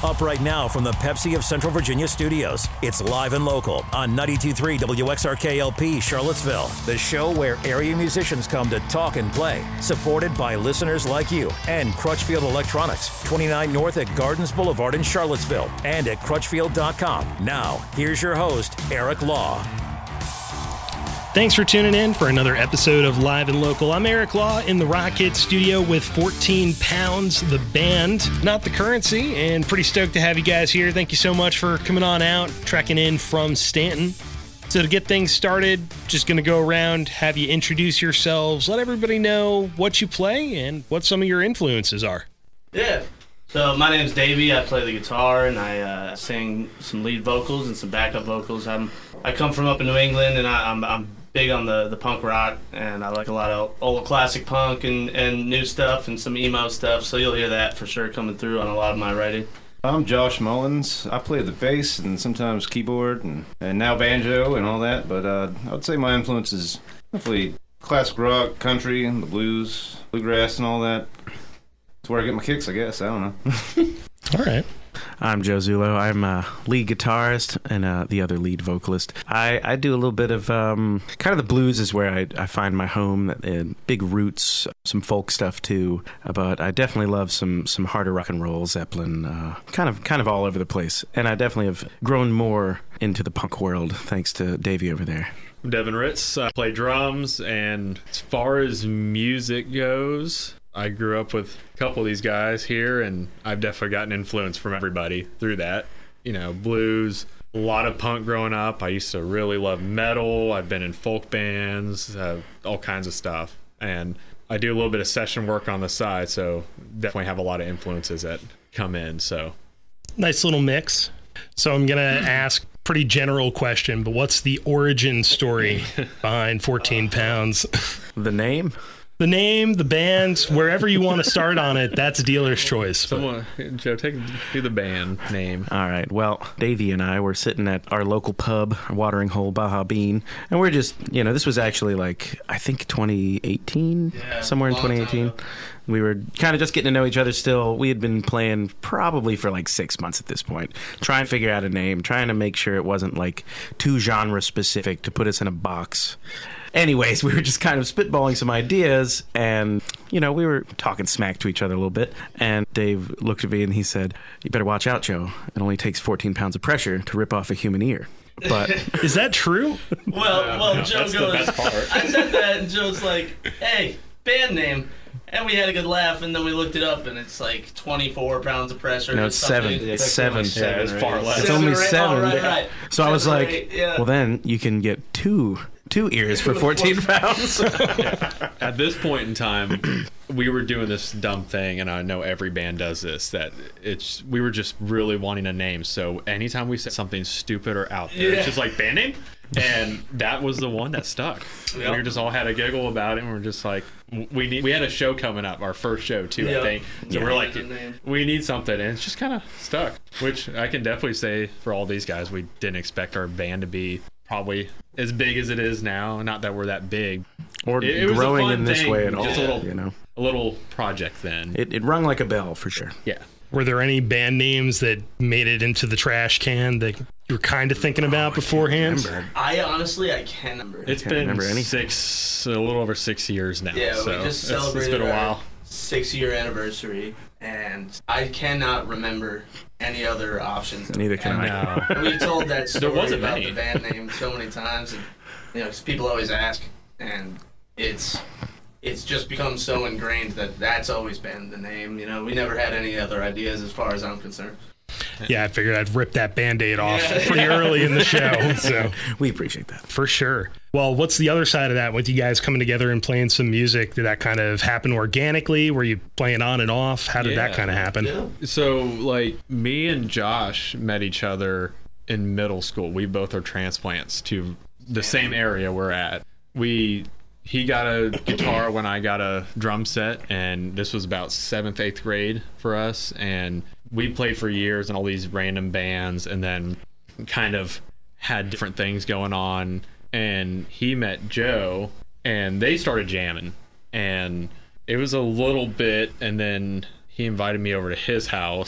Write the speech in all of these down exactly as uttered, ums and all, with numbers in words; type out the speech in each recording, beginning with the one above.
Up right now from the Pepsi of Central Virginia studios, it's Live and Local on ninety-two point three W X R K L P Charlottesville. The show where area musicians come to talk and play. Supported by listeners like you and Crutchfield Electronics, twenty-nine North at Gardens Boulevard in Charlottesville and at crutchfield dot com. Now, here's your host, Eric Law. Thanks for tuning in for another episode of Live and Local. I'm Eric Law in the Rocket studio with fourteen pounds, the band, not the currency, and pretty stoked to have you guys here. Thank you so much for coming on out, trekking in from Stanton. So to get things started, just going to go around, have you introduce yourselves, let everybody know what you play and what some of your influences are. Yeah. So my name's Davey. I play the guitar and I uh, sing some lead vocals and some backup vocals. I'm I come from up in New England and I, I'm I'm big on the, the punk rock, and I like a lot of old classic punk and, and new stuff and some emo stuff, so you'll hear that for sure coming through on a lot of my writing. I'm Josh Mullins. I play the bass and sometimes keyboard and, and now banjo and all that, but uh, I would say my influence is definitely classic rock, country, and the blues, bluegrass and all that. That's where I get my kicks, I guess. I don't know. All right. I'm Joe Zullo. I'm a lead guitarist and uh, the other lead vocalist. I, I do a little bit of um, kind of the blues is where I, I find my home. Uh, big roots, some folk stuff too. Uh, but I definitely love some some harder rock and roll, Zeppelin, uh, kind of kind of all over the place. And I definitely have grown more into the punk world thanks to Davey over there. I'm Devin Ritz. I play drums, and as far as music goes, I grew up with a couple of these guys here, and I've definitely gotten influence from everybody through that. You know, blues, a lot of punk growing up. I used to really love metal. I've been in folk bands, uh, all kinds of stuff. And I do a little bit of session work on the side, so definitely have a lot of influences that come in. So, nice little mix. So I'm going to ask a pretty general question, but what's the origin story behind fourteen pounds? The name? The name, the band, wherever you want to start on it, that's a dealer's choice. Someone, Joe, take do the band name. All right. Well, Davey and I were sitting at our local pub, Watering Hole Baja Bean, and we're just, you know, this was actually like, I think twenty eighteen, yeah, somewhere in twenty eighteen. We were kind of just getting to know each other still. We had been playing probably for like six months at this point, trying to figure out a name, trying to make sure it wasn't like too genre specific to put us in a box. Anyways, we were just kind of spitballing some ideas, and, you know, we were talking smack to each other a little bit, and Dave looked at me and he said, "You better watch out, Joe. It only takes fourteen pounds of pressure to rip off a human ear." But is that true? Well, well, no, Joe that's goes, the best part. I said that, and Joe's like, hey, band name. And we had a good laugh, and then we looked it up, and it's like twenty-four pounds of pressure. No, it's seven. Something. It's seven. Yeah, it's far less. It's only right? seven. Oh, right, right. So I was Seven or like, eight, yeah. well, then you can get two two ears for fourteen pounds. At this point in time, we were doing this dumb thing, and I know every band does this, that it's we were just really wanting a name. So anytime we said something stupid or out there, Yeah. it's just like, band name? And that was the one that stuck. Yep. We just all had a giggle about it, and we we're just like, we need. We had a show coming up, our first show too, Yep. I think. So Yeah. we're like, Good name. we need something, and it's just kind of stuck. Which I can definitely say for all these guys, we didn't expect our band to be probably as big as it is now. Not that we're that big, Or It- it was a growing fun in this thing, way at all. just a little- You know, a little project then. it, it rung like a bell for sure. Yeah. Were there any band names that made it into the trash can that you were kind of thinking about beforehand? Remember. I honestly, I can't remember. It's can't been remember anything. six, a little over six years now. Yeah, so we just it's- it's celebrated been a our while. six-year anniversary, and I cannot remember any other options. Neither can I. No. And we've told that story wasn't about many. the band name so many times, and you know, 'cause people always ask, and it's it's just become so ingrained that that's always been the name. You know, we never had any other ideas as far as I'm concerned. Yeah, I figured I'd rip that Band-Aid off Yeah. pretty early in the show, so We appreciate that. for sure. Well, what's the other side of that with you guys coming together and playing some music? Did that kind of happen organically? Were you playing on and off? How did that Yeah. kind of happen? Yeah. So, like, me and Josh met each other in middle school. We both are transplants to the same area we're at. We he got a guitar when I got a drum set, and this was about seventh, eighth grade for us. And we played for years in all these random bands, and then kind of had different things going on. And he met Joe, and they started jamming, and it was a little bit, and then he invited me over to his house,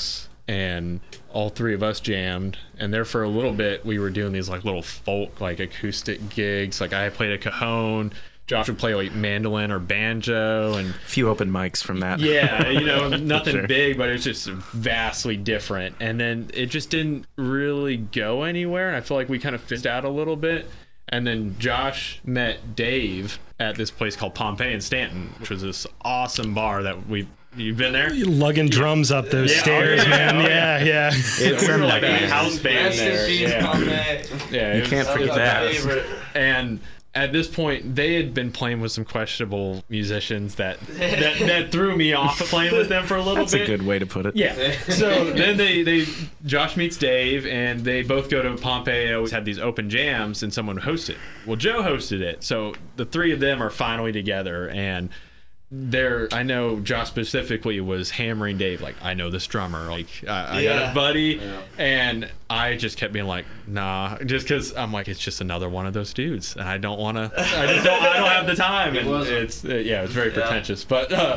and all three of us jammed. And there for a little bit, we were doing these like little folk, like acoustic gigs. Like I played a cajon. Josh would play like mandolin or banjo, and A few open mics from that. yeah, you know, nothing Sure. big, but it's just vastly different. And then it just didn't really go anywhere. And I feel like we kind of fizzed out a little bit. And then Josh met Dave at this place called Pompeii in Stanton, which was this awesome bar that we you've been there. You're lugging drums up those Yeah, stairs, oh, yeah, man. oh, Yeah, yeah. yeah. It's we were like like a house band Rest in there. peace, Yeah. Pompeii. Yeah, You it was- can't it was forget my that. favorite. And at this point, they had been playing with some questionable musicians that that, that threw me off of playing with them for a little That's bit. a good way to put it. Yeah. So then they, they Josh meets Dave, and they both go to Pompeii. They always had these open jams, and someone would host it. Well, Joe hosted it, so the three of them are finally together, and there, I know Josh specifically was hammering Dave, like, I know this drummer, like, I, I got Yeah. a buddy, and I just kept being like, nah, just because I'm like, it's just another one of those dudes, and I don't want to, I just don't, I don't have the time, and wasn't. it's, uh, yeah, it's very pretentious, but uh,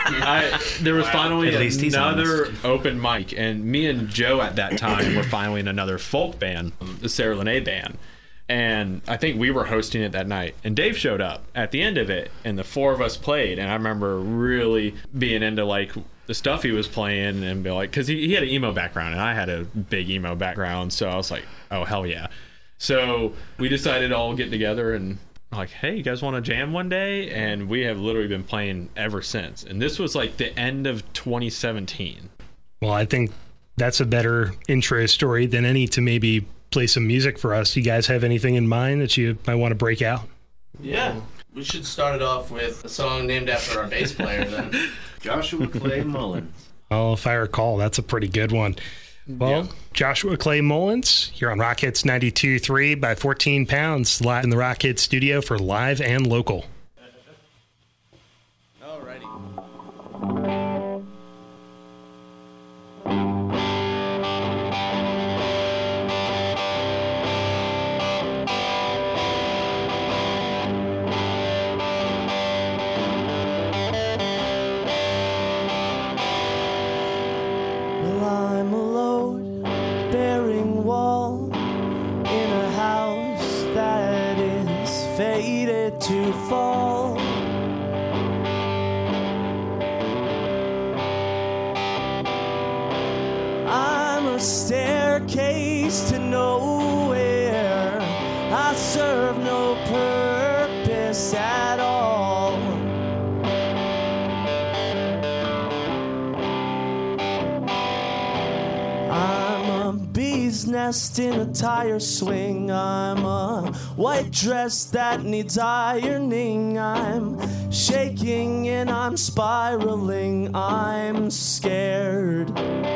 I, there was finally At least he's another open mic, and me and Joe at that time were finally in another folk band, the Sarah Lene band. And I think we were hosting it that night. And Dave showed up at the end of it, and the four of us played. And I remember really being into like the stuff he was playing, and be like, because he, he had an emo background, and I had a big emo background. So I was like, oh, hell yeah. So we decided to all get together and like, hey, you guys want to jam one day? And we have literally been playing ever since. And this was like the end of twenty seventeen. Well, I think that's a better intro story than any to maybe play some music for us. You guys have anything in mind that you might want to break out? Yeah. We should start it off with a song named after our bass player then. Joshua Clay Mullins. Oh, if I recall, that's a pretty good one. Well, Yeah. Joshua Clay Mullins here on Rock Hits ninety-two point three by fourteen pounds, live in the Rock Hits studio for live and local. Well, I'm a load-bearing wall in a house that is fated to fall. I'm a staircase to nowhere. I serve no purpose at all. I'm a bee's nest in a tire swing. I'm a white dress that needs ironing. I'm shaking and I'm spiraling. I'm scared.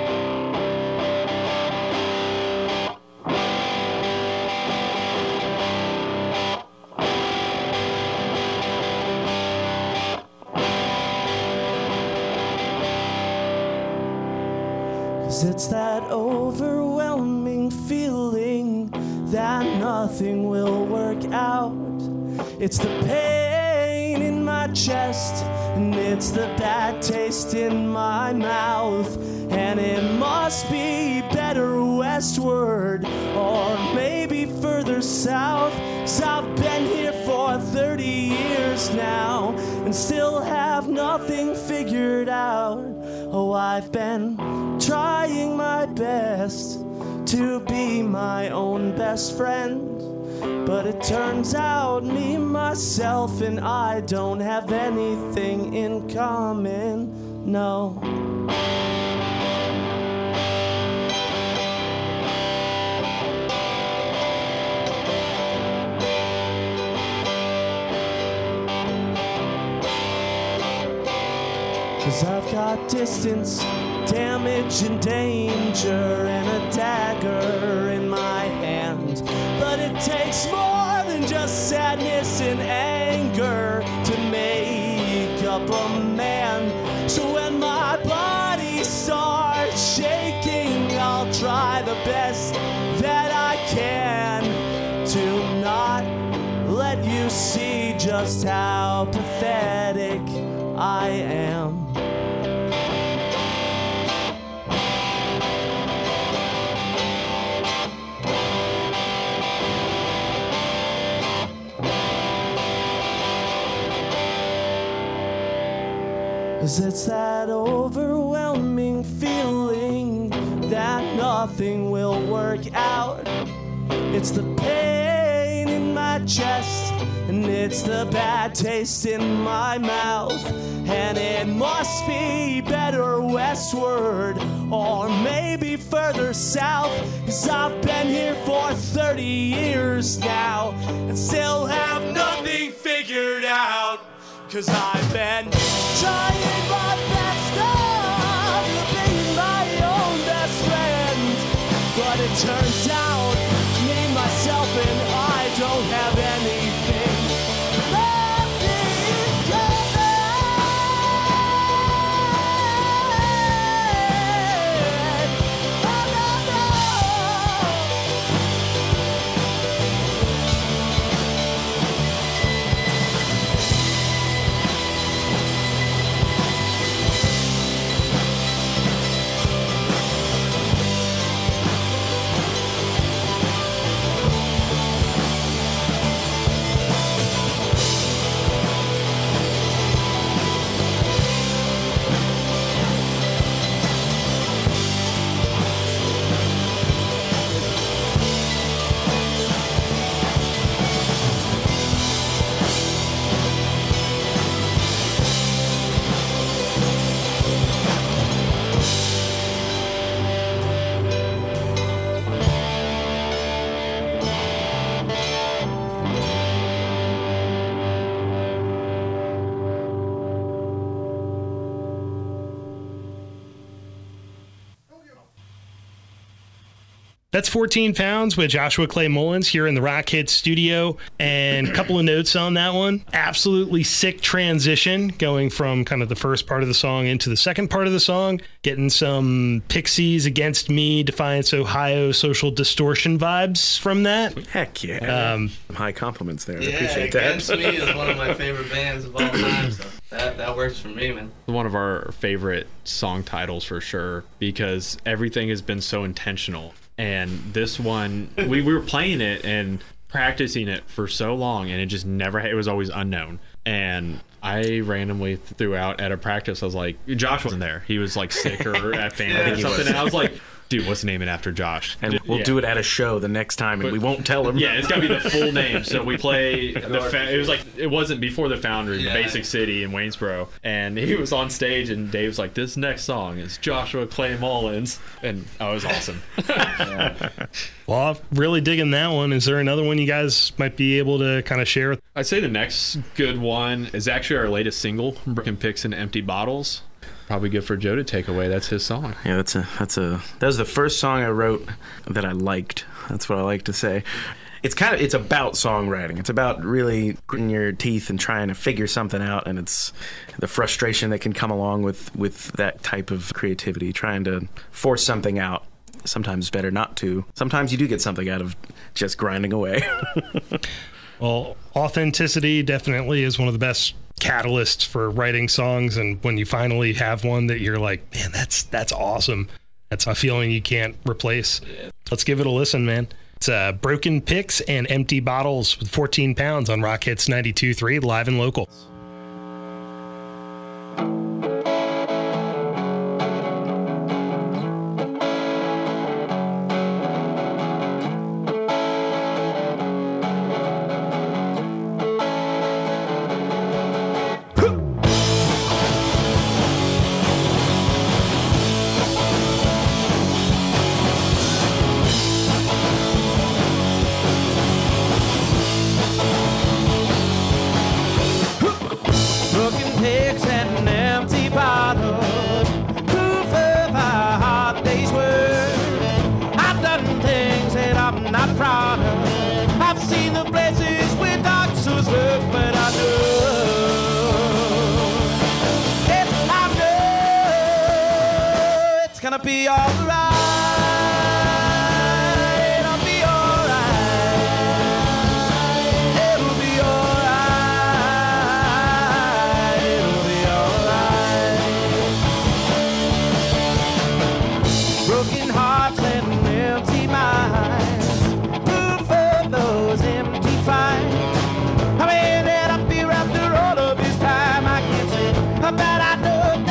Cause it's that overwhelming feeling that nothing will work out. It's the pain in my chest, and it's the bad taste in my mouth. And it must be better westward, or maybe further south. 'Cause I've been here for thirty years now, and still have nothing figured out. Oh, I've been trying my best to be my own best friend, but it turns out me, myself, and I don't have anything in common, no. Cause I've got distance, damage, and danger, and a dagger in my hand. But it takes more than just sadness and anger to make up a man. So when my body starts shaking, I'll try the best that I can to not let you see just how pathetic I am. 'cause it's that overwhelming feeling that nothing will work out. It's the pain in my chest, and it's the bad taste in my mouth. And it must be better westward, or maybe further south, 'cause I've been here for thirty years now, and still have nothing figured out. 'Cause I've been trying my best to be my own best friend, but it turns out me, myself, and I don't have anything left in common. Oh, no, no. That's fourteen pounds with Joshua Clay Mullins here in the Rock Hits studio. And a couple of notes on that one. Absolutely sick transition going from kind of the first part of the song into the second part of the song. Getting some Pixies Against Me, Defiance Ohio social distortion vibes from that. Heck yeah. Um, High compliments there. I Yeah, appreciate that. Against Me is one of my favorite bands of all time, so that, that works for me, man. One of our favorite song titles for sure, because everything has been so intentional. And this one, we, we were playing it and practicing it for so long, and it just never, it was always unknown. And I randomly threw out at a practice, I was like, Josh wasn't there. He was like sick or at family Yeah, or something. And I was like, dude, what's the name it after Josh? And we'll Yeah. do it at a show the next time, and But- we won't tell him. Yeah, it's got to be the full name. So we play the. Fa- it was like it wasn't before the Foundry, Yeah. the Basic City in Waynesboro, and he was on stage, and Dave's like, "This next song is Joshua Clay Mullins," and oh, it was awesome. well, I'm really digging that one. Is there another one you guys might be able to kind of share? I'd say the next good one is actually our latest single, "Broken Picks and Empty Bottles." Probably good for Joe to take away. That's his song. Yeah, that's a that's a that was the first song I wrote that I liked. That's what I like to say. It's kind of it's about songwriting. It's about really gritting your teeth and trying to figure something out, and it's the frustration that can come along with with that type of creativity, trying to force something out. Sometimes it's better not to. Sometimes you do get something out of just grinding away. Well, authenticity definitely is one of the best catalysts for writing songs, and when you finally have one that you're like, man, that's that's awesome. That's a feeling you can't replace. Yeah. Let's give it a listen, man. It's uh, Broken Picks and Empty Bottles with fourteen pounds on Rock Hits ninety-two point three, live and local. Gonna be alright. I'll be alright. It'll be alright. It'll be alright. Broken hearts and an empty mind. Proof of those empty finds. I may end up here after all of this time. I can't say that I know.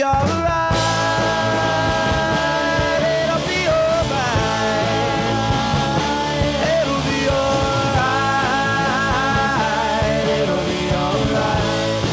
be alright. It'll be alright. It'll be alright. It'll be alright.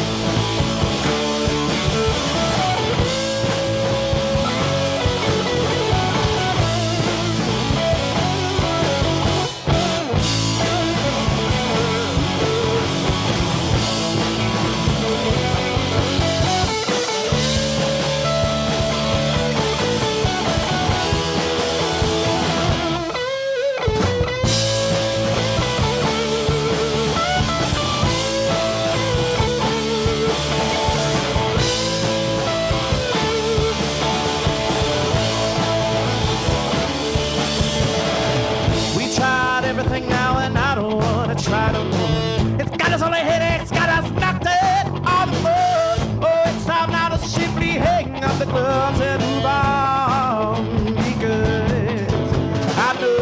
Everything now, and I don't wanna try no more. It's got us on the headaches, got us knocked it on the floor. Oh, it's time now to simply hang up the gloves and move on, because I know,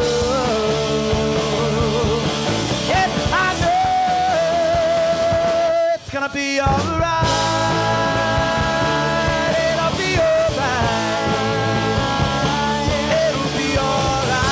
yes, I know it's gonna be alright. It'll be alright. It'll be alright.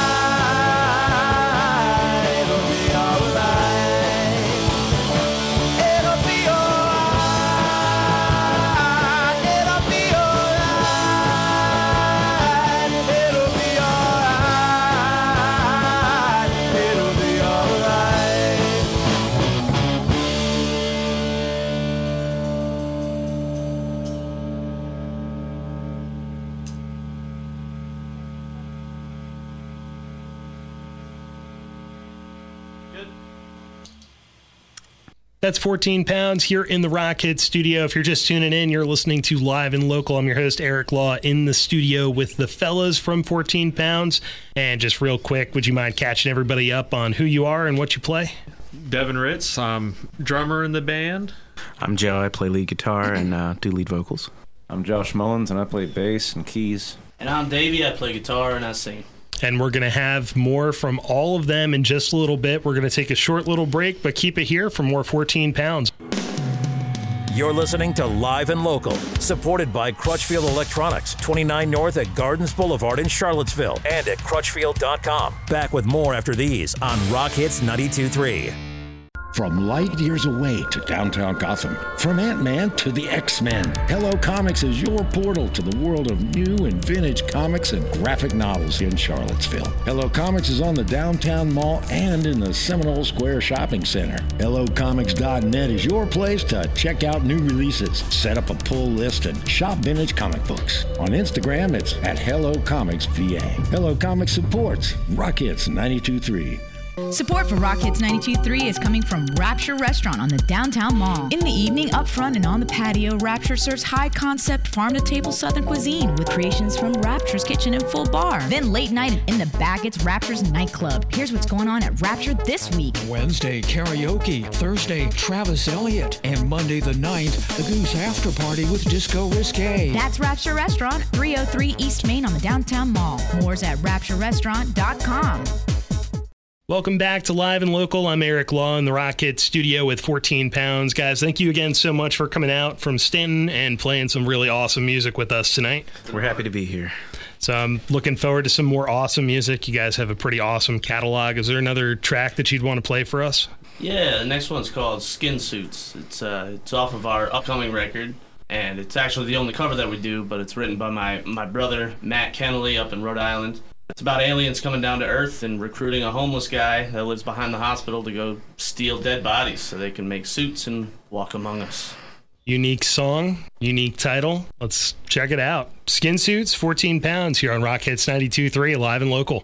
That's fourteen pounds here in the Rock Hit studio. If you're just tuning in, you're listening to Live and Local. I'm your host, Eric Law, in the studio with the fellas from fourteen pounds. And just real quick, would you mind catching everybody up on who you are and what you play? Devin Ritz, I'm drummer in the band. I'm Joe. I play lead guitar and uh, do lead vocals. I'm Josh Mullins, and I play bass and keys. And I'm Davey. I play guitar and I sing. And we're going to have more from all of them in just a little bit. We're going to take a short little break, but keep it here for more fourteen pounds. You're listening to Live and Local, supported by Crutchfield Electronics, twenty-nine North at Gardens Boulevard in Charlottesville, and at crutchfield dot com. Back with more after these on Rock Hits ninety-two point three. From light years away to downtown Gotham, from Ant-Man to the X-Men, Hello Comics is your portal to the world of new and vintage comics and graphic novels in Charlottesville. Hello Comics is on the downtown mall and in the Seminole Square Shopping Center. Hello Comics dot net is your place to check out new releases, set up a pull list, and shop vintage comic books. On Instagram, it's at Hello Comics V A. Hello Comics supports Rock Hits ninety-two point three. Support for Rock Hits ninety-two point three is coming from Rapture Restaurant on the downtown mall. In the evening, up front and on the patio, Rapture serves high-concept, farm-to-table Southern cuisine with creations from Rapture's kitchen and full bar. Then late night and in the back, it's Rapture's nightclub. Here's what's going on at Rapture this week. Wednesday, karaoke. Thursday, Travis Elliott. And Monday the ninth, the Goose After Party with Disco Risque. That's Rapture Restaurant, three oh three East Main on the downtown mall. More's at rapture restaurant dot com. Welcome back to Live and Local. I'm Eric Law in the Rock Hit studio with fourteen pounds. Guys, thank you again so much for coming out from Stanton and playing some really awesome music with us tonight. We're happy to be here. So I'm looking forward to some more awesome music. You guys have a pretty awesome catalog. Is there another track that you'd want to play for us? Yeah, the next one's called Skin Suits. It's uh, it's off of our upcoming record, and it's actually the only cover that we do, but it's written by my, my brother, Matt Kennelly, up in Rhode Island. It's about aliens coming down to Earth and recruiting a homeless guy that lives behind the hospital to go steal dead bodies so they can make suits and walk among us. Unique song, unique title. Let's check it out. Skin Suits, fourteen pounds here on Rock Hits ninety-two point three, Live and Local.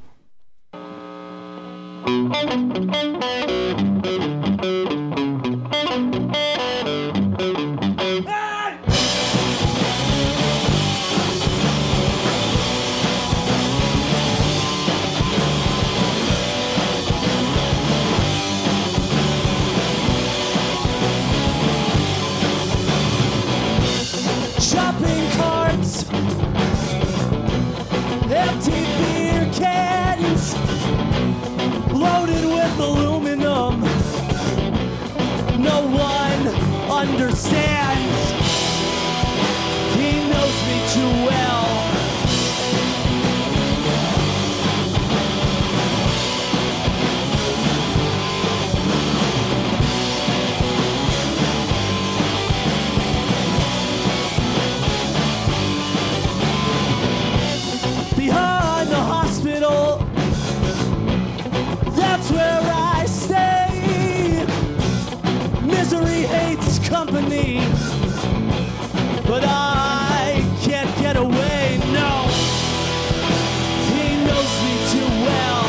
Shopping carts, empty beer cans, loaded with aluminum. No one understands. He knows me. me, but I can't get away, no. He knows me too well.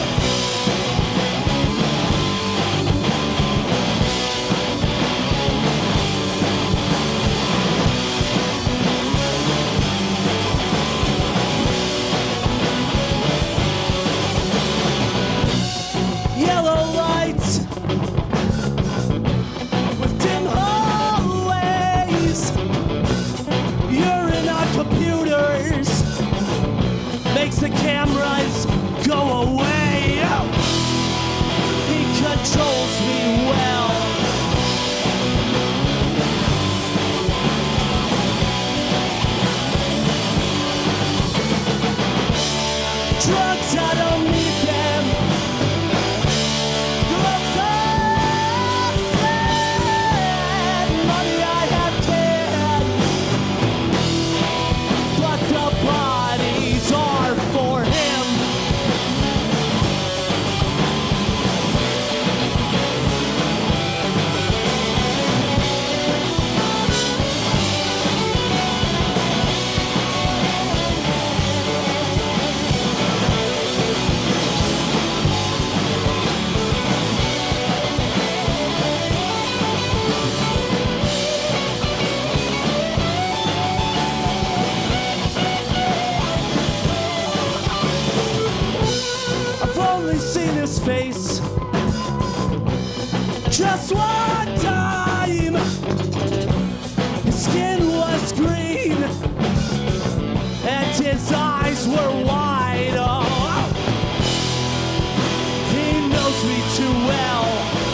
Yellow lights with dim hallways. You're in our computers, makes the cameras go away. He controls me well. Drugs, I don't need them. Gloves off, and money I have can. But the bodies are for him. I've only seen his face just one time. His skin was green and his eyes were wide. Oh, he knows me too well.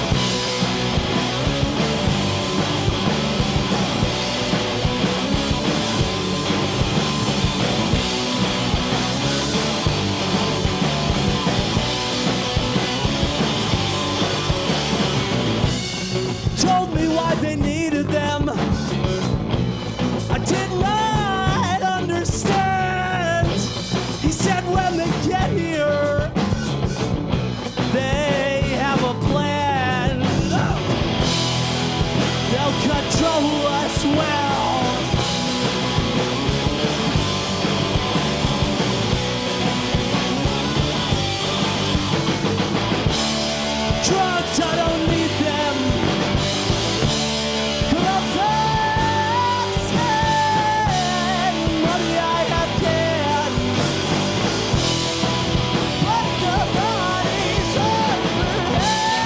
Told me why they needed them. I did not understand. He said when they get here, they have a plan. They'll control us well. Drugs, I don't need them. Gloves off, and money I have can. But the bodies are for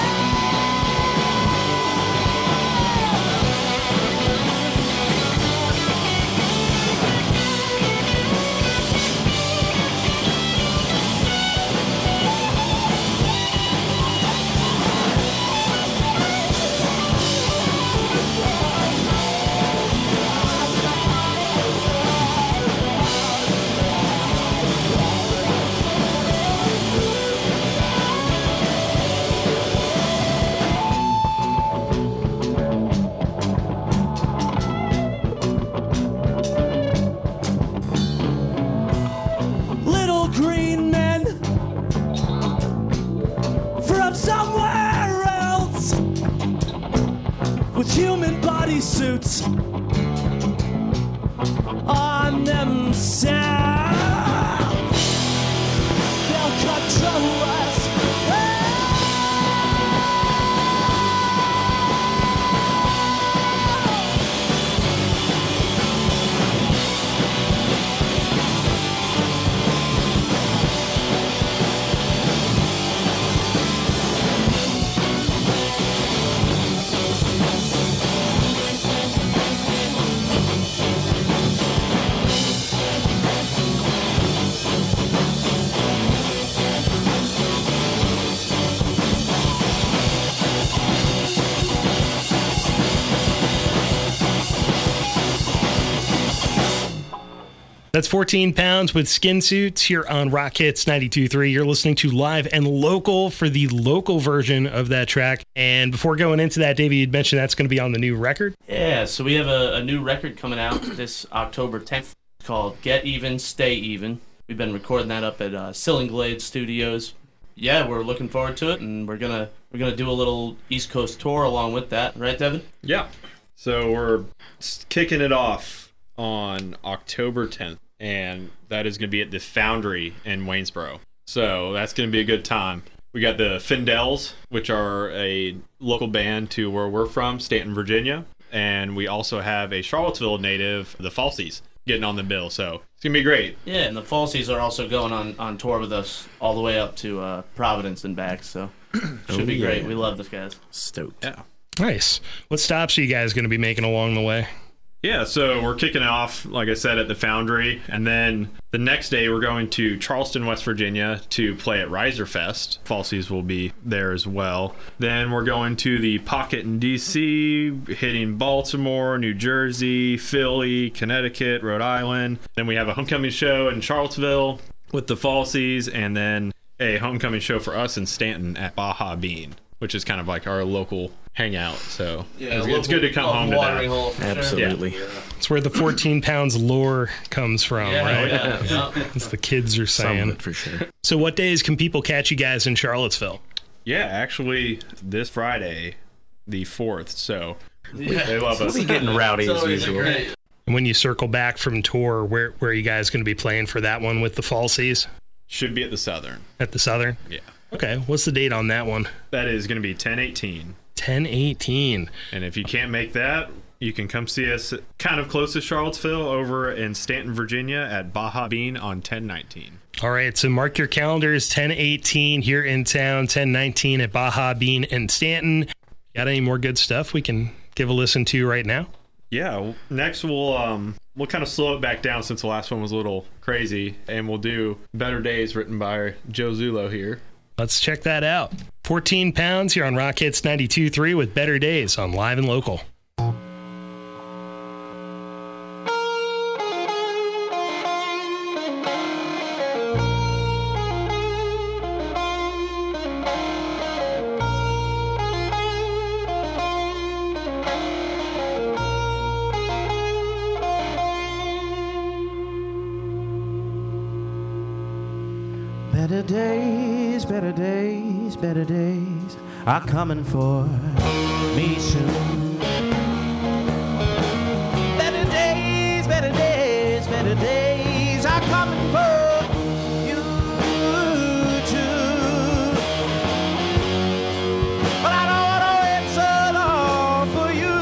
little green men from somewhere else with human body suits on themselves. They'll control us. That's fourteen pounds with Skin Suits here on Rock Hits ninety-two point three. You're listening to Live and Local for the local version of that track. And before going into that, Davey, you'd mentioned that's going to be on the new record. Yeah, so we have a, a new record coming out this October tenth called Get Even, Stay Even. We've been recording that up at uh, Sillinglade Studios. Yeah, we're looking forward to it, and we're gonna we're gonna do a little East Coast tour along with that, right, Devin? Yeah. So we're s- kicking it off on October tenth, and that is going to be at the Foundry in Waynesboro. So that's going to be a good time. We got the Findells, which are a local band to where we're from, Stanton, Virginia. And we also have a Charlottesville native, the Falsies, getting on the bill. So it's going to be great. Yeah, and the Falsies are also going on, on tour with us all the way up to uh, Providence and back. So should Oh, be yeah. great. We love those guys. Stoked. Yeah. Nice. What stops are you guys going to be making along the way? Yeah, so we're kicking off, like I said, at the Foundry, and then the next day we're going to Charleston, West Virginia to play at Riser Fest. Falsies will be there as well. Then we're going to the Pocket in D C, hitting Baltimore, New Jersey, Philly, Connecticut, Rhode Island. Then we have a homecoming show in Charlottesville with the Falsies, and then a homecoming show for us in Stanton at Baja Bean, which is kind of like our local hangout. So Yeah, it's, it's good to come home to watering that. hole for Absolutely. Sure. It's where the fourteen pounds lore comes from, Yeah, right? yeah, yeah. As the kids are Some of saying. it for sure. So what days can people catch you guys in Charlottesville? Yeah, actually, this Friday, the fourth. So Yeah. they love us. We'll be getting rowdy It's as always usual. great. And when you circle back from tour, where, where are you guys going to be playing for that one with the Falsies? Should be at the Southern. At the Southern? Yeah. Okay, what's the date on that one? That is going to be ten eighteen. ten eighteen. And if you can't make that, you can come see us kind of close to Charlottesville over in Stanton, Virginia at Baja Bean on ten nineteen. All right, so mark your calendars, ten eighteen here in town, ten nineteen at Baja Bean in Stanton. Got any more good stuff we can give a listen to right now? Yeah, well, next we'll um we'll kind of slow it back down since the last one was a little crazy, and we'll do Better Days written by Joe Zulo here. Let's check that out. fourteen pounds here on Rock Hits ninety-two point three with Better Days on Live and Local. Better days, better days, better days are coming for me soon. Better days, better days, better days are coming for you too. But I don't want to wait so long for you.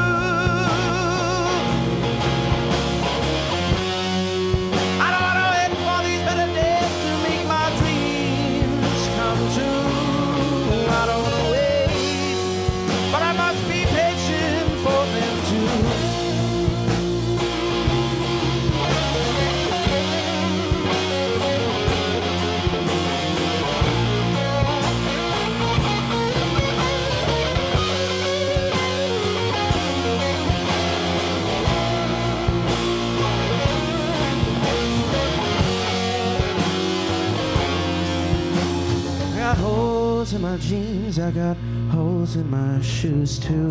I don't want to wait for these better days to make my dreams come true. I don't want to wait, but I must be patient for them too. I got holes in my jeans, I got holes in my shoes too.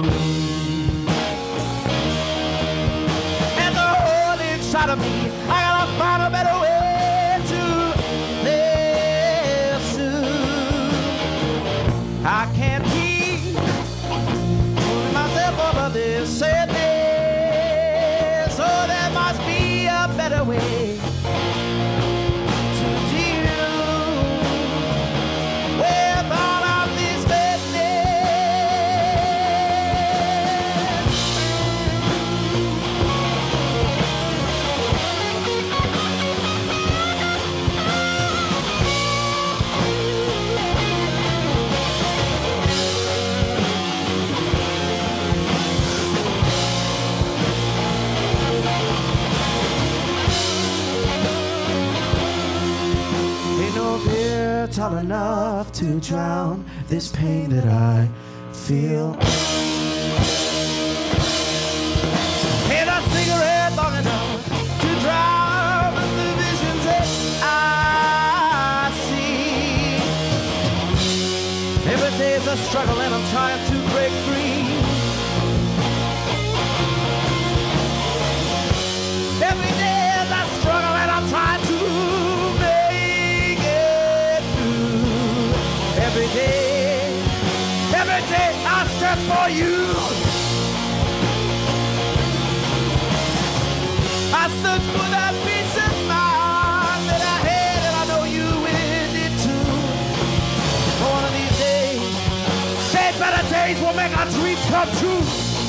There's a hole inside of me, I gotta find a better way to live soon. I can't keep pulling myself over this sadness, so there must be a better way to deal with all of this madness. Ain't no beer tall enough to drown this pain that I feel. Ain't a cigarette long enough to drown the visions that I see. Every day's a struggle and I'm trying to break free. Every day is a struggle and I'm trying to make it through. Every day, every day I search for you. I search for that peace of mind that I had, and I know you will it too. One of these days, say better days will make our dreams come true.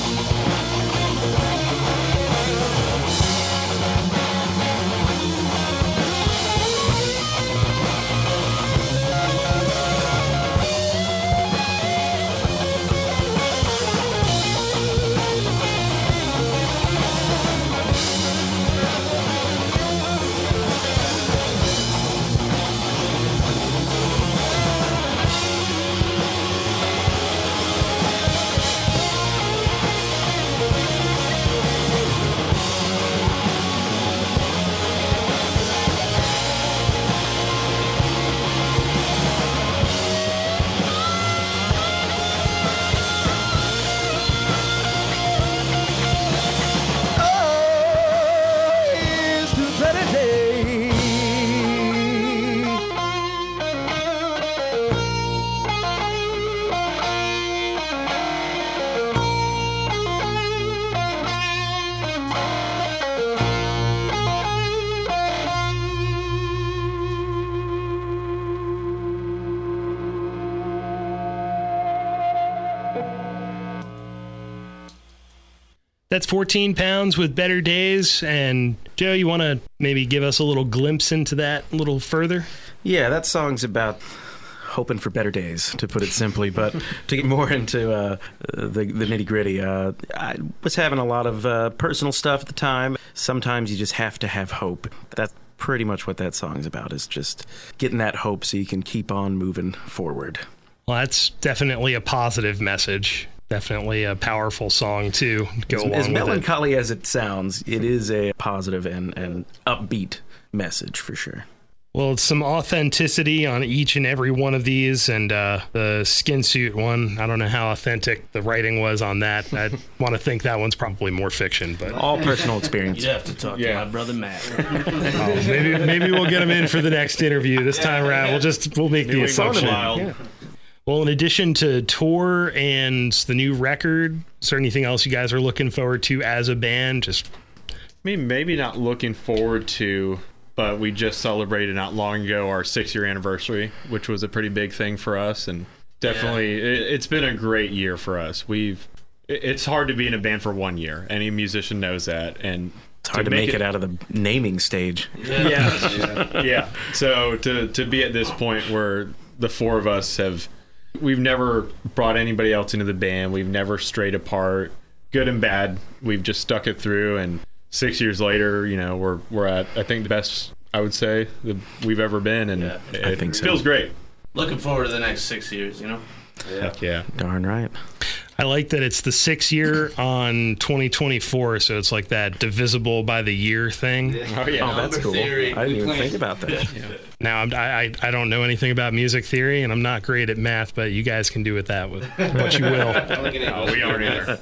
That's fourteen pounds with Better Days. And Joe, you want to maybe give us a little glimpse into that a little further? Yeah, that song's about hoping for better days, to put it simply. But to get more into uh, the, the nitty gritty, uh, I was having a lot of uh, personal stuff at the time. Sometimes you just have to have hope. That's pretty much what that song's about, is just getting that hope so you can keep on moving forward. Well, that's definitely a positive message. Definitely a powerful song, too, to go as, along as with melancholy it. as it sounds, it is a positive and, and upbeat message for sure. Well, it's some authenticity on each and every one of these, and uh, the skin suit one, I don't know how authentic the writing was on that. I want to think that one's probably more fiction, but all personal experience. You'd have to talk Yeah. to my brother Matt. oh, maybe maybe we'll get him in for the next interview this time around. We'll just we'll make the Maybe assumption. wild. Yeah. Well, in addition to tour and the new record, is there anything else you guys are looking forward to as a band? Just, I mean, maybe not looking forward to, but we just celebrated not long ago our six-year anniversary, which was a pretty big thing for us, and definitely Yeah. it, it's been a great year for us. We've it- it's hard to be in a band for one year. Any musician knows that, and It's hard to, make, it, it out of the naming stage. Yeah. yeah. yeah. So to to be at this point where the four of us have, we've never brought anybody else into the band. We've never strayed apart, good and bad. We've just stuck it through, and six years later, you know, we're we're at, I think, the best, I would say, that we've ever been, and Yeah. it, I think so. feels great. Looking forward to the next six years, you know? Yeah. Yeah. Darn right. I like that it's the six year on twenty twenty-four, so it's like that divisible by the year thing. Oh, yeah. Oh, that's cool. theory. I didn't even think about that. Now, I'm, I I I don't know anything about music theory, and I'm not great at math, but you guys can do with that with what you will. Oh, we aren't either.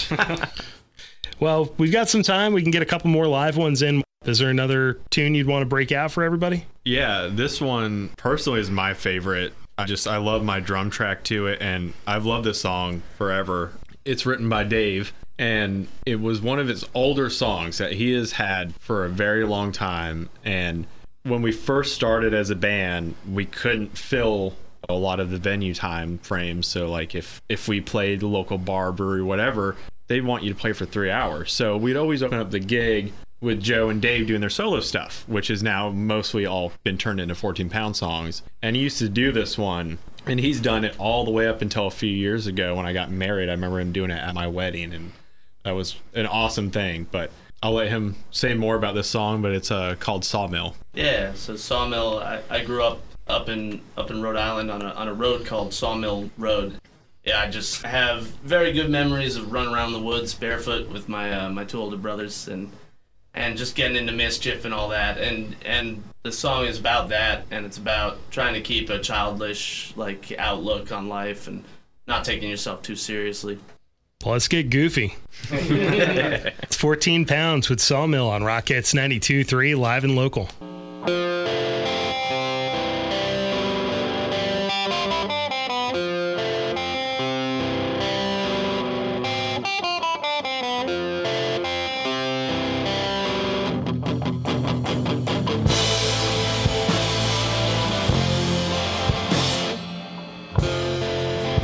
Well, we've got some time. We can get a couple more live ones in. Is there another tune you'd want to break out for everybody? Yeah, this one personally is my favorite. I just, I love my drum track to it, and I've loved this song forever. It's written by Dave, and it was one of his older songs that he has had for a very long time. And when we first started as a band, we couldn't fill a lot of the venue time frames. So like if, if we played the local bar, brewery, whatever, they'd want you to play for three hours. So we'd always open up the gig with Joe and Dave doing their solo stuff, which is now mostly all been turned into fourteen pound songs. And he used to do this one, and he's done it all the way up until a few years ago when I got married. I remember him doing it at my wedding, and that was an awesome thing. But I'll let him say more about this song, but it's uh, called Sawmill. Yeah, so Sawmill, I, I grew up up in up in Rhode Island on a on a road called Sawmill Road. Yeah, I just have very good memories of running around the woods barefoot with my uh, my two older brothers, and and just getting into mischief and all that. And and the song is about that, and it's about trying to keep a childish like outlook on life and not taking yourself too seriously. Well, let's get goofy. It's fourteen pounds with Sawmill on Rockettes ninety-two point three, live and local.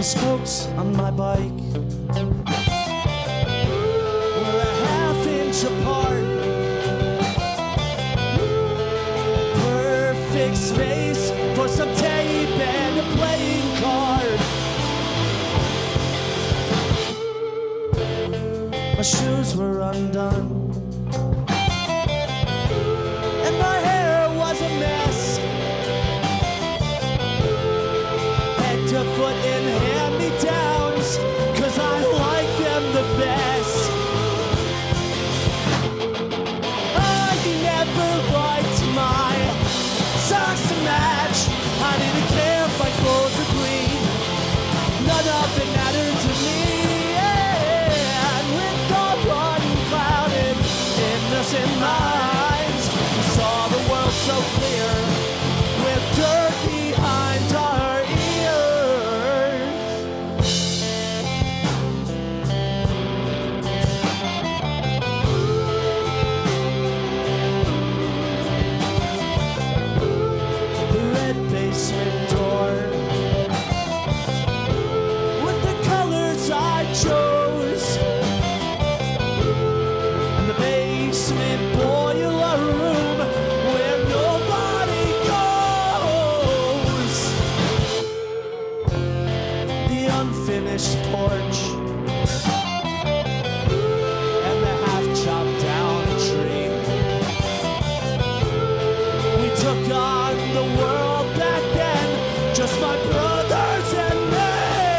The spokes on my bike were a half inch apart. Perfect space for some tape and a playing card. My shoes were undone, and my hair was a mess. Head to foot in hand-me-downs, 'cause I like them the best. I never liked my socks to match. I didn't care if my clothes were clean. None of it mattered to me. And with all unclouded, innocent minds, we saw the world so clear, with dirt behind our ears. The red basement door, with the colors I chose, and the basement boiler room where nobody goes. The unfinished porch and the half-chopped down tree. We took on the world back then, just my brothers and me.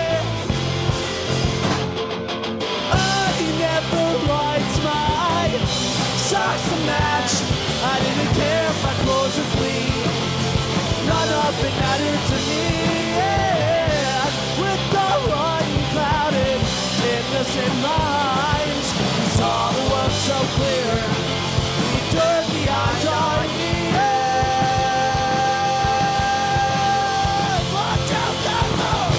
I never liked my socks to match. I didn't care if my clothes were clean. None of it mattered to me. And with the unclouded, innocent minds, we saw the world so clear. We turned beyond our years. Watch out that road.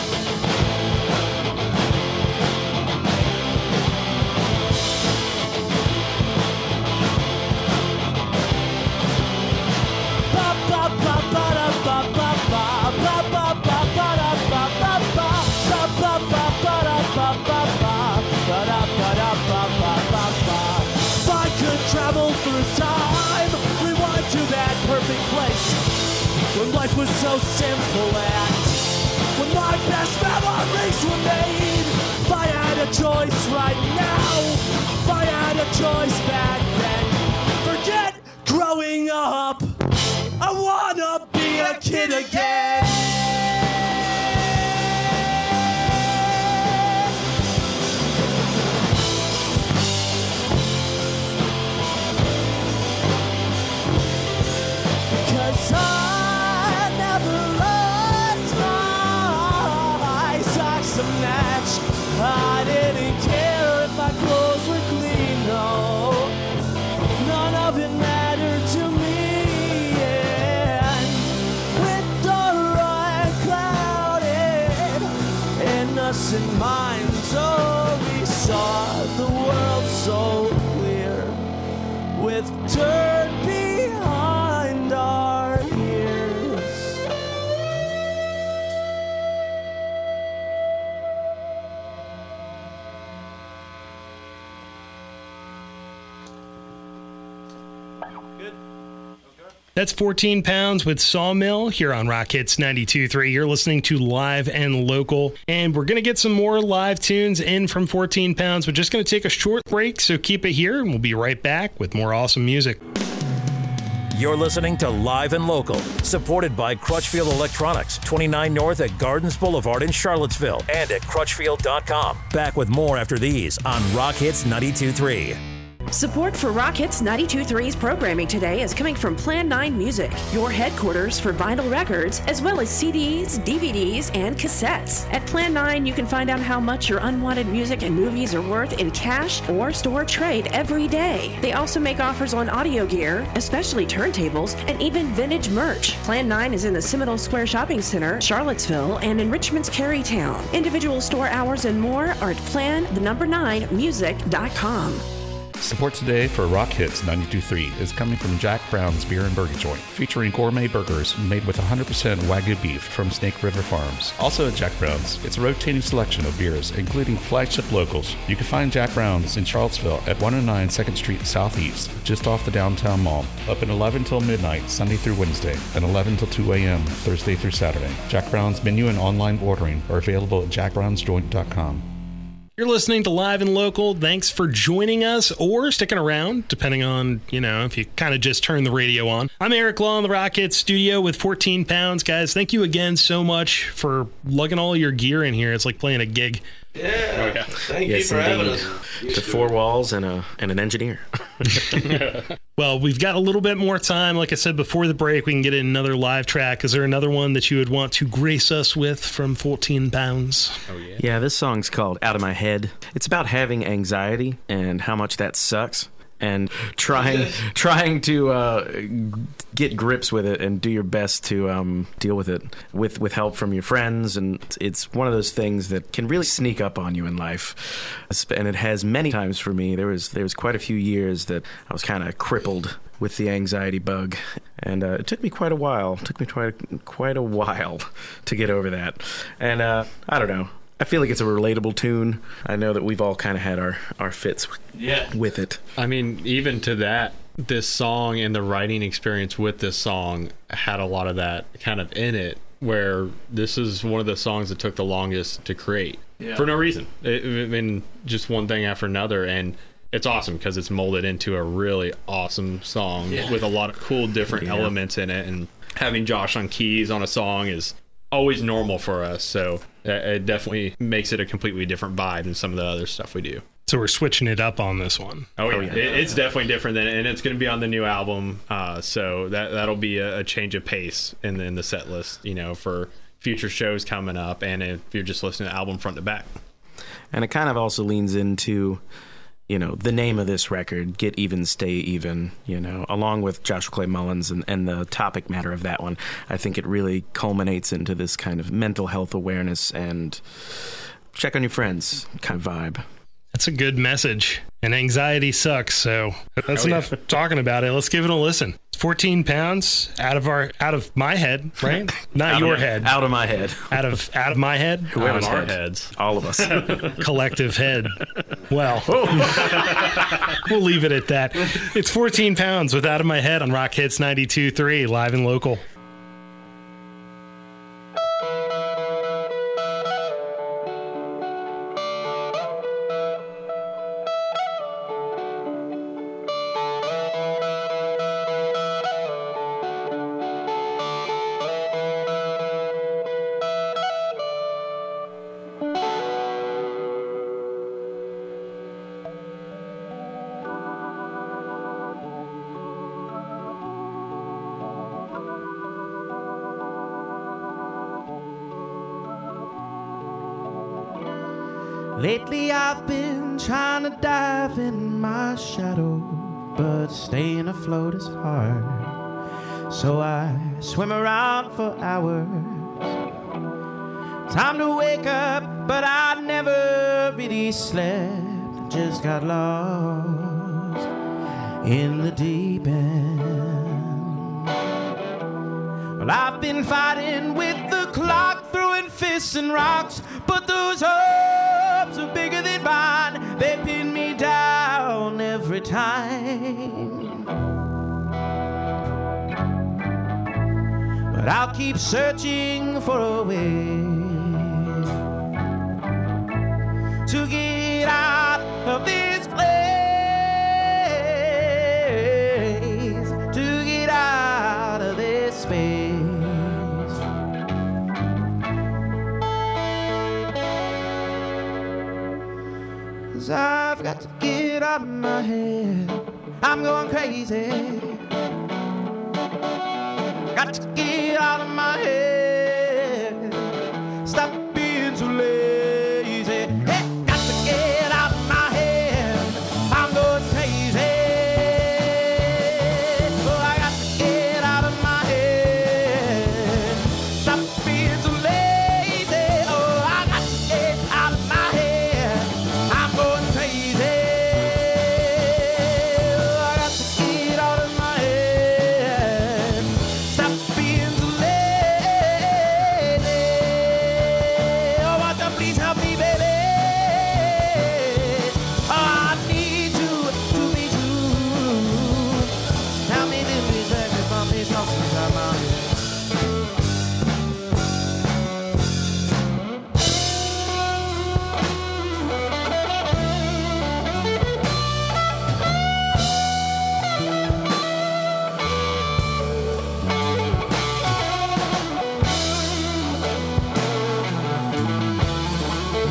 Ba ba ba ba da ba ba ba ba ba ba ba da ba ba ba ba ba ba ba da ba ba ba ba da ba da ba ba ba ba. If I could travel through time, rewind to that perfect place when life was so simple and when my best memories were made. If I had a choice right now, if I had a choice back then, forget growing up. I wanna be a kid again. Cause I never liked my socks to match. I didn't care if my clothes were clean, no. None of it mattered to me. And with the unclouded, innocent minds, oh, we saw the world so clear, with dirt behind our ears. That's fourteen pounds with Sawmill here on Rock Hits ninety-two point three. You're listening to Live and Local, and we're going to get some more live tunes in from fourteen pounds. We're just going to take a short break, so keep it here, and we'll be right back with more awesome music. You're listening to Live and Local, supported by Crutchfield Electronics, twenty-nine North at Gardens Boulevard in Charlottesville, and at crutchfield dot com. Back with more after these on Rock Hits ninety-two point three. Support for Rock Hits ninety-two point three's programming today is coming from Plan nine Music, your headquarters for vinyl records, as well as C Ds, D V Ds, and cassettes. At Plan nine, you can find out how much your unwanted music and movies are worth in cash or store trade every day. They also make offers on audio gear, especially turntables, and even vintage merch. Plan nine is in the Seminole Square Shopping Center, Charlottesville, and in Richmond's Carytown. Individual store hours and more are at plan the number nine music dot com. Support today for Rock Hits ninety-two point three is coming from Jack Brown's Beer and Burger Joint, featuring gourmet burgers made with one hundred percent Wagyu beef from Snake River Farms. Also at Jack Brown's, it's a rotating selection of beers, including flagship locals. You can find Jack Brown's in Charlottesville at one oh nine second Street Southeast, just off the downtown mall. Open eleven till midnight, Sunday through Wednesday, and eleven till two a.m. Thursday through Saturday. Jack Brown's menu and online ordering are available at jack browns joint dot com. You're listening to Live and Local. Thanks for joining us or sticking around, depending on, you know, if you kind of just turn the radio on. I'm Eric Law in the Rock Hits studio with fourteen pounds. Guys, thank you again so much for lugging all your gear in here. It's like playing a gig. Yeah. Okay. Thank yes, you for indeed. having us. To four walls and a and an engineer. Well, we've got a little bit more time. Like I said before the break, we can get in another live track. Is there another one that you would want to grace us with from fourteen pounds? Oh, yeah. Yeah, this song's called Out of My Head. It's about having anxiety and how much that sucks. And trying trying to uh, get grips with it and do your best to um, deal with it with, with help from your friends. And it's one of those things that can really sneak up on you in life. And it has many times for me. There was there was quite a few years that I was kind of crippled with the anxiety bug. And uh, it took me quite a while. It took me quite, quite a while to get over that. And uh, I don't know. I feel like it's a relatable tune. I know that we've all kind of had our, our fits yeah. with it. I mean, even to that, this song and the writing experience with this song had a lot of that kind of in it, where this is one of the songs that took the longest to create yeah. for no reason. It, I mean, just one thing after another. And it's awesome because it's molded into a really awesome song yeah. with a lot of cool different yeah. elements in it. And having Josh on keys on a song is always normal for us, so it definitely makes it a completely different vibe than some of the other stuff we do. So we're switching it up on this one. Oh yeah, oh, yeah. It, it's definitely different than, and it's going to be on the new album. Uh, so that that'll be a, a change of pace in the, in the set list, you know, for future shows coming up, and if you're just listening to the album front to back. And it kind of also leans into, you know, the name of this record, Get Even, Stay Even, you know, along with Joshua Clay Mullins and, and the topic matter of that one. I think it really culminates into this kind of mental health awareness and check on your friends kind of vibe. That's a good message. And anxiety sucks, so that's oh, enough yeah. talking about it. Let's give it a listen. fourteen pounds out of our out of my head, right? Not out your of, head. Out of my head. Out of out of my head. Whoever's our head. heads. All of us. Collective head. Well, we'll leave it at that. It's fourteen pounds with Out of My Head on Rock Hits ninety-two point three, live and local. Lately I've been trying to dive in my shadow, but staying afloat is hard. So I swim around for hours. Time to wake up, but I never really slept. Just got lost in the deep end. Well, I've been fighting with the clock, throwing fists and rocks, but those hopes are bigger than mine. They pin me down every time. But I'll keep searching for a way to get out of this place, to get out of this space. 'Cause I've got to get out of my head. I'm going crazy. Got to get out of my head. Stop being so lazy. Hey, got to get out of my head. I'm going crazy. Oh, I got to get out of my head. Stop being so lazy. Oh, I got to get out of my head. I'm going crazy.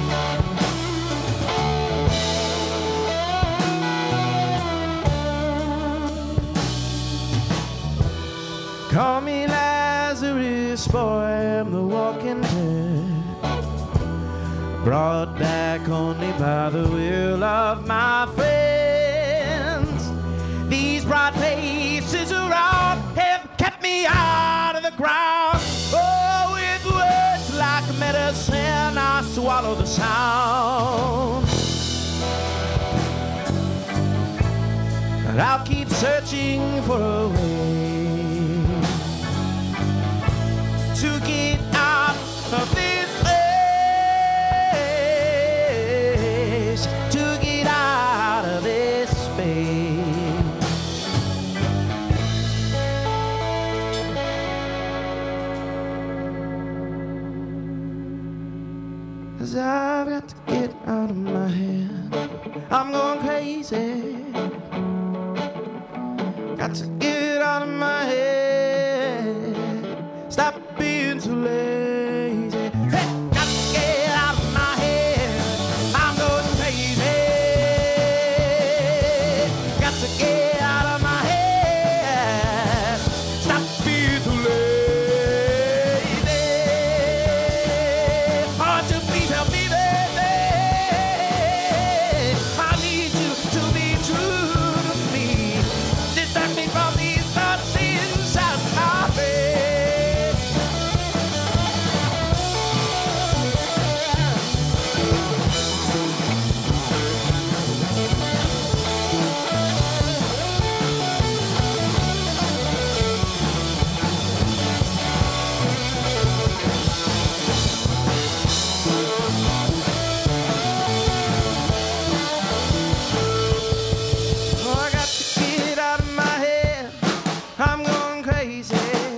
Call me Lazarus, boy, I'm the walking dead, brought back only by the will of my friends. These bright faces around have kept me out of the ground. Oh, with words like medicine, I swallow the sound. And I'll keep searching for a way to get out of this place, to get out of this space. 'Cause I've got to get out of my head, I'm going crazy. Got to get out of my head, stop being too lazy. Hey, got to get out of my head, I'm going crazy. Got to get out of my head, stop being too lazy. Oh, to please help me, baby. I need you to be true to me. Distract me from these thoughts inside my head. Oh, I got to get out of my head, I'm going crazy.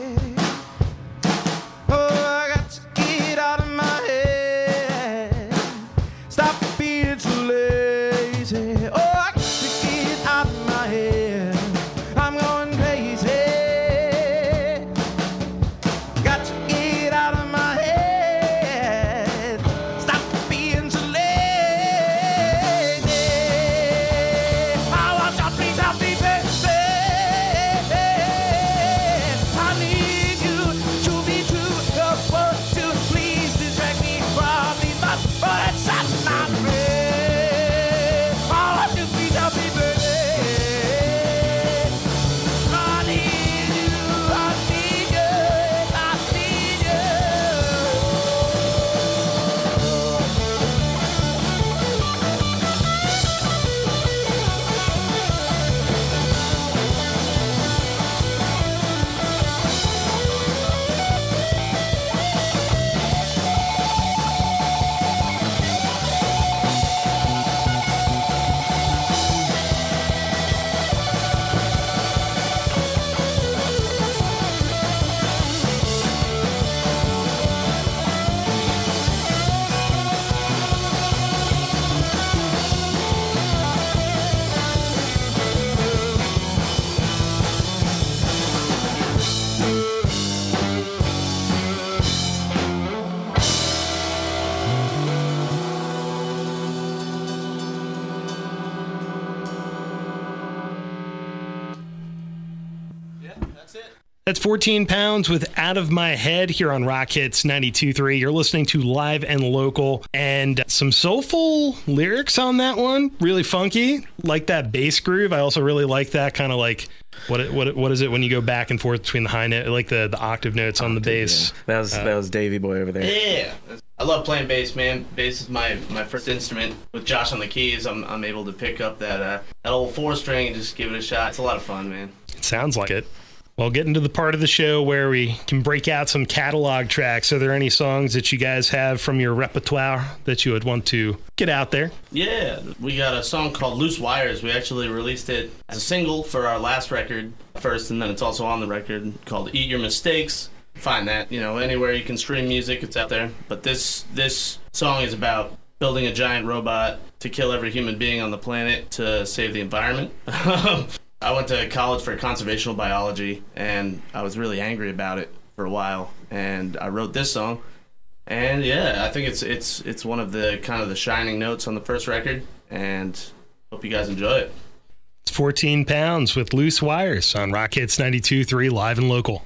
Oh, I got to get out of my head, stop being too lazy. Oh, I got to get out of my head, I'm going crazy. Got to get out of my head, stop being too lazy. I want you, please help me, baby. I need you to be true, supposed to please distract me from these thoughts, but it's not my brain. I want you, please help me, baby. I need you, I need you, I need you. That's fourteen pounds with Out of My Head here on Rock Hits ninety-two point three. You're listening to Live and Local, and some soulful lyrics on that one. Really funky. Like that bass groove. I also really like that kind of like, what what what is it when you go back and forth between the high note, like the, the octave notes on the bass. That was Uh, that was Davey Boy over there. Yeah. I love playing bass, man. Bass is my, my first instrument. With Josh on the keys, I'm I'm able to pick up that uh, that old four string and just give it a shot. It's a lot of fun, man. It sounds like it. Well, getting to the part of the show where we can break out some catalog tracks. Are there any songs that you guys have from your repertoire that you would want to get out there? Yeah, we got a song called Loose Wires. We actually released it as a single for our last record first, and then it's also on the record called Eat Your Mistakes. Find that, you know, anywhere you can stream music, it's out there. But this this song is about building a giant robot to kill every human being on the planet to save the environment. I went to college for conservational biology, and I was really angry about it for a while, and I wrote this song, And yeah, I think it's it's it's one of the kind of the shining notes on the first record, and hope you guys enjoy it. It's fourteen pounds with Loose Wires on Rock Hits ninety-two point three live and local.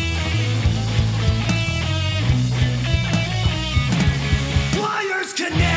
Connect.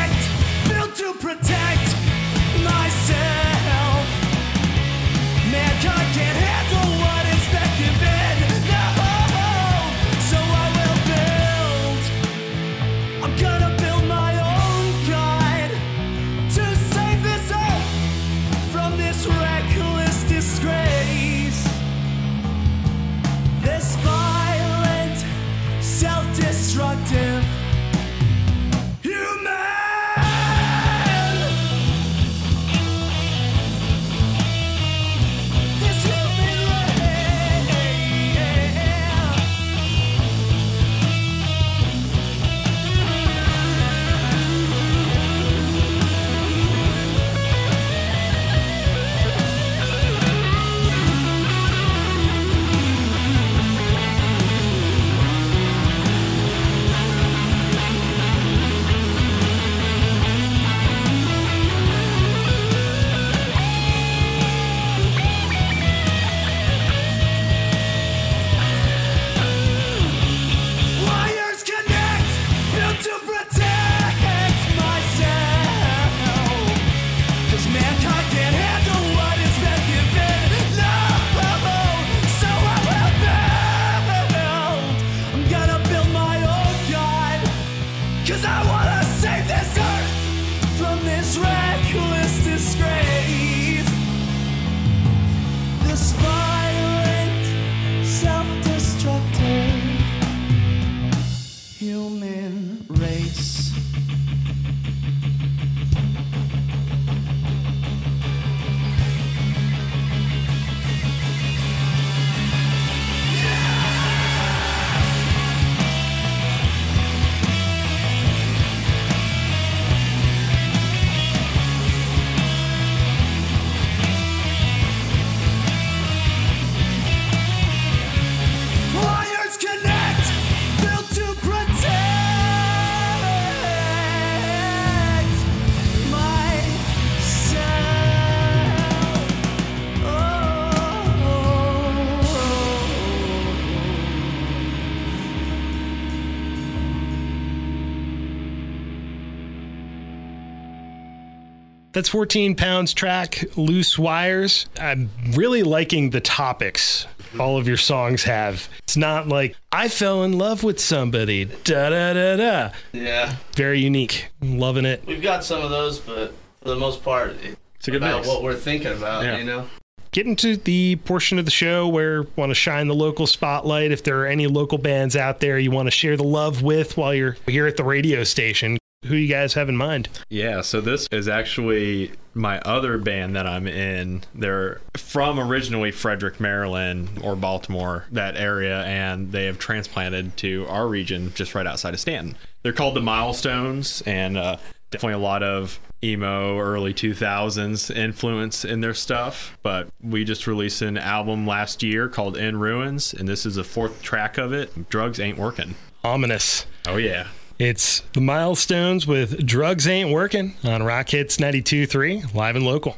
That's fourteen pounds track, Loose Wires. I'm really liking the topics all of your songs have. It's not like, I fell in love with somebody, da-da-da-da. Yeah. Very unique. I'm loving it. We've got some of those, but for the most part, it's a good about mix. what we're thinking about, Yeah. you know? Getting to the portion of the show where we want to shine the local spotlight. If there are any local bands out there you want to share the love with while you're here at the radio station, who you guys have in mind? Yeah, so this is actually my other band that I'm in. They're from originally Frederick, Maryland, or Baltimore, that area, and they have transplanted to our region just right outside of Stanton. They're called the Milestones, and uh, definitely a lot of emo, early two thousands influence in their stuff. But we just released an album last year called In Ruins, and this is the fourth track of it, Drugs Ain't Working. Ominous. Oh, yeah. It's the Milestones with Drugs Ain't Working on Rock Hits ninety-two point three, live and local.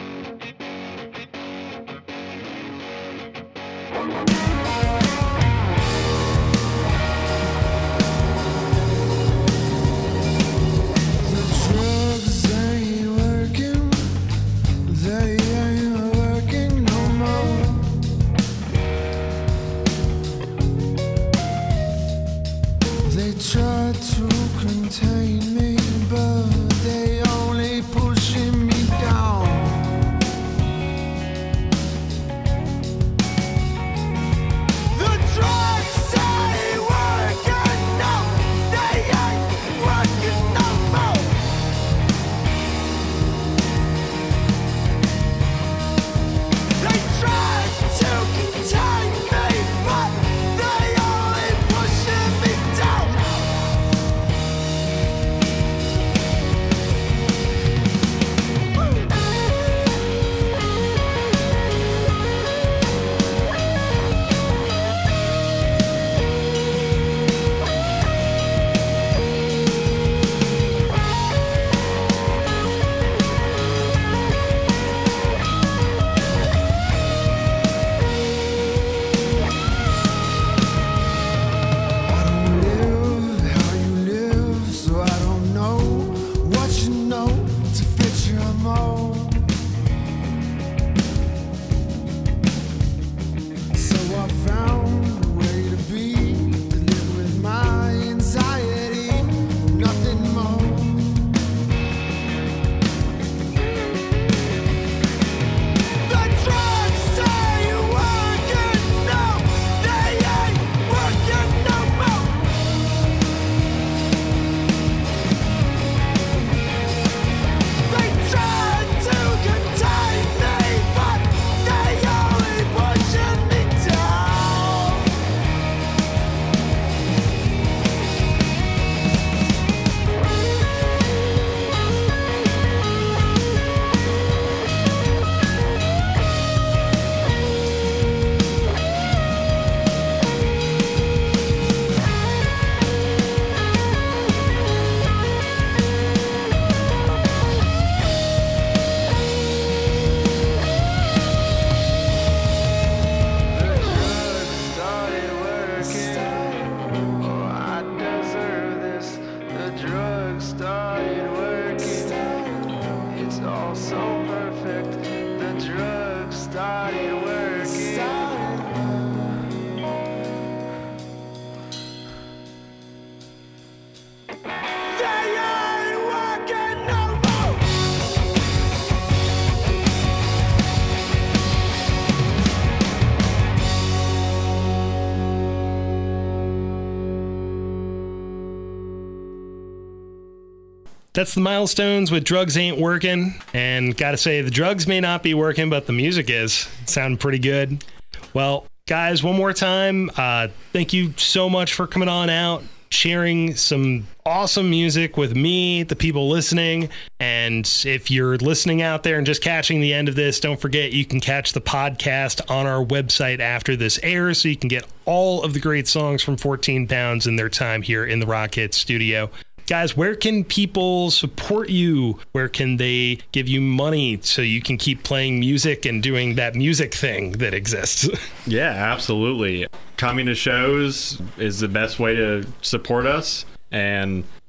That's the Milestones with Drugs Ain't Working. And gotta say, the drugs may not be working, but the music is. Sounding pretty good. Well, guys, one more time, uh, thank you so much for coming on out, sharing some awesome music with me, the people listening. And if you're listening out there and just catching the end of this, don't forget you can catch the podcast on our website after this airs, so you can get all of the great songs from fourteen pounds in their time here in the Rock Hits studio. Guys, where can people support you? Where can they give you money so you can keep playing music and doing that music thing that exists? Yeah, absolutely. Coming to shows is the best way to support us. And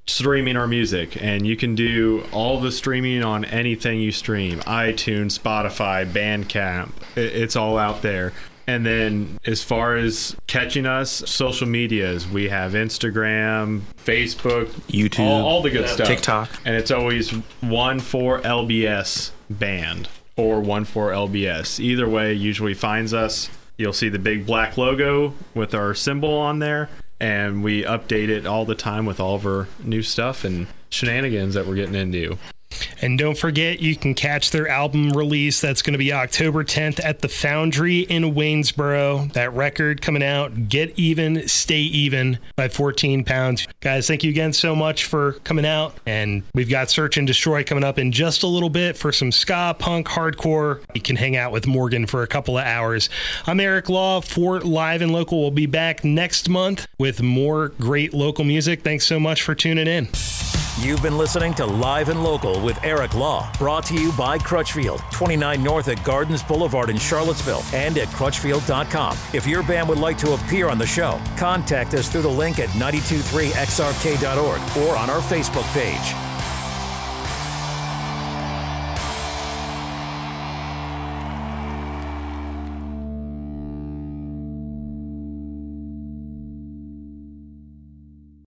streaming our music, and you can do all the streaming on anything you stream: iTunes, Spotify, Bandcamp. It's all out there. And then as far as catching us, social medias, we have Instagram, Facebook, YouTube, all, all the good stuff. TikTok. And it's always one four L B S band or one four L B S. Either way usually finds us. You'll see the big black logo with our symbol on there, and we update it all the time with all of our new stuff and shenanigans that we're getting into. And don't forget, you can catch their album release. That's going to be October tenth at the Foundry in Waynesboro. That record coming out, Get Even, Stay Even by fourteen pounds. Guys, thank you again so much for coming out. And we've got Search and Destroy coming up in just a little bit for some ska, punk, hardcore. You can hang out with Morgan for a couple of hours. I'm Eric Law for Live and Local. We'll be back next month with more great local music. Thanks so much for tuning in. You've been listening to Live and Local with Eric Law, brought to you by Crutchfield, twenty-nine North at Gardens Boulevard in Charlottesville, and at crutchfield dot com. If your band would like to appear on the show, contact us through the link at nine two three X R K dot org or on our Facebook page.